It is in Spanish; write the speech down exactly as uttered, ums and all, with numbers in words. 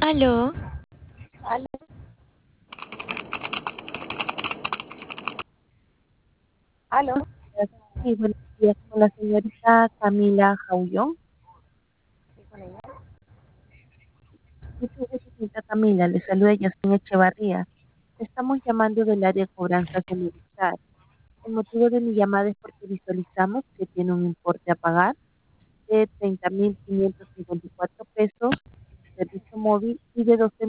Aló, Aló, aló, Sí, buenos días con la señorita Camila Jaullón. sí, con ella. Muchas gracias, señorita Camila. Le saluda Yasmin Echevarría. Estamos llamando del área de cobranzas de Movistar. El motivo de mi llamada es porque visualizamos que tiene un importe a pagar de treinta mil quinientos cincuenta y cuatro pesos, servicio móvil, y de doce